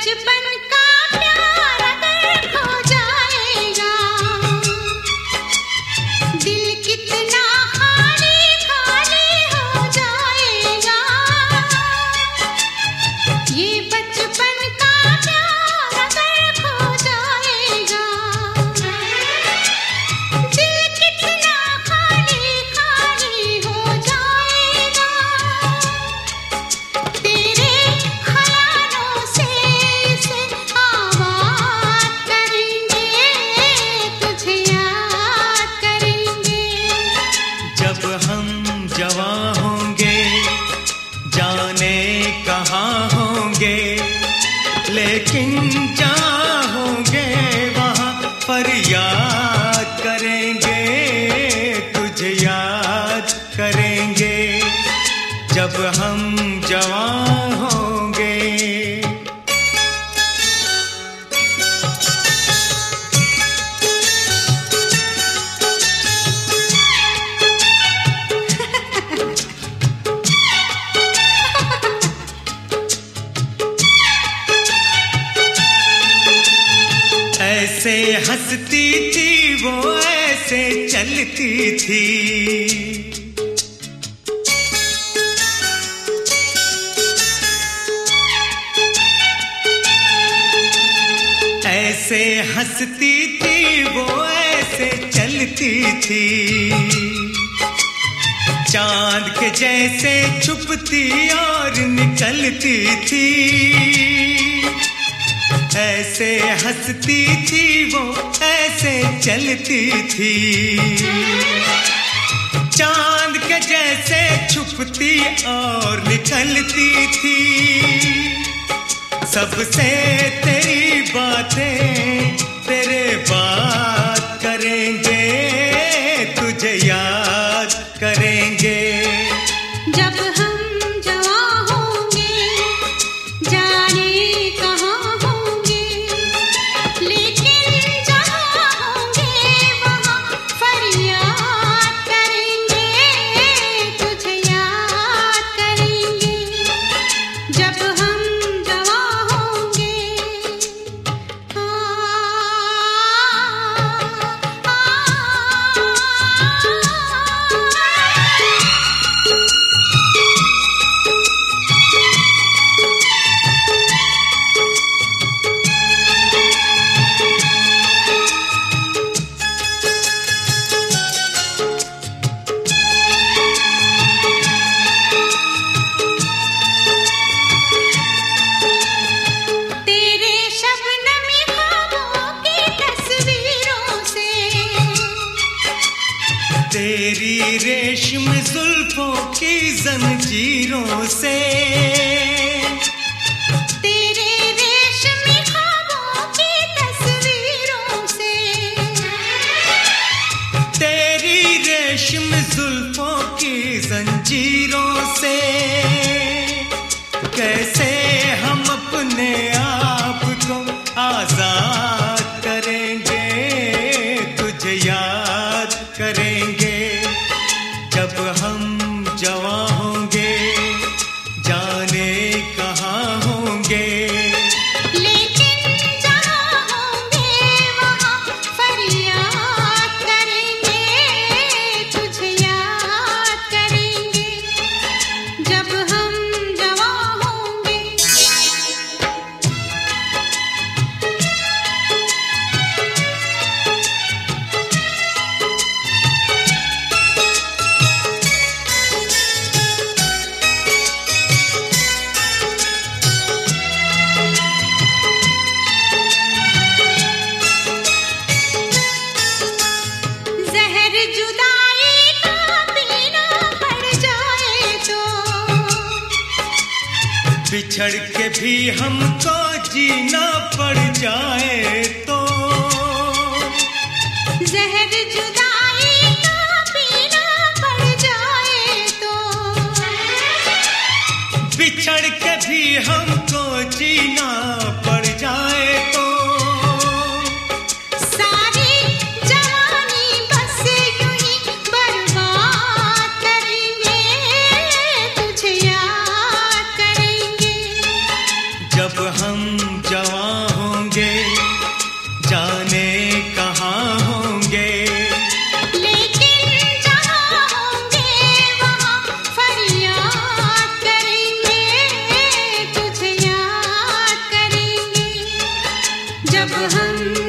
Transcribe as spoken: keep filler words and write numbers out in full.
बचपन का प्यार अगर खो जाएगा, दिल कितना खाली खाली हो जाएगा। ये बचपन का प्यार अगर खो जाएगा, दिल कितना खाली खाली हो जाएगा। तेरे ख्यालों से इसे आबाद करेंगे, तुझे याद करेंगे। जब हम जवां होंगे जाने कहाँ होंगे, लेकिन जहाँ होंगे वहाँ फरियाद करेंगे, तुझे याद करेंगे। जब हम जवां होंगे। ऐसे हंसती थी वो, ऐसे चलती थी, ऐसे हंसती थी वो, ऐसे चलती थी। चांद के जैसे छुपती और निकलती थी, ऐसे हंसती थी वो, ऐसे चलती थी। चांद के जैसे छुपती और निकलती थी। सबसे तेरी बातें तेरे बात करेंगे, तुझे याद करेंगे। जब हम जवां होंगे जाने कहाँ होंगे, लेकिन जहाँ होंगे वहाँ फरियाद करेंगे, तुझे याद करेंगे। जब हम जवां होंगे। आ, आ, आ, तेरे शबनमी ख्वाबों की तस्वीरों से, तेरी रेशम जुल्फों की जंजीरों से, तेरे रेशमी ख्वाबों की तस्वीरों से, तेरी रेशम जुल्फों की जंजीरों से। कैसे हम अपने आप को आजाद करेंगे, तुझे याद करेंगे। जब हम जवां होंगे जाने कहाँ होंगे, लेकिन जहाँ होंगे वहाँ फरियाद करेंगे, तुझे याद करेंगे। जब हम जवां होंगे। जहर जुदाई का पीना पड़ जाए तो, बिछड़ के भी हमको जीना पड़ जाए तो। जहर जुदाई का पीना पड़ जाए तो, बिछड़ के भी हमको जीना पड़ जाए तो। सारी जवानी बस यूं ही बर्बाद करेंगे, तुझे याद करेंगे। जब हम जवां होंगे, जाने कहाँ होंगे। लेकिन जहाँ होंगे वहाँ फरियाद करेंगे, तुझे याद करेंगे। जब हम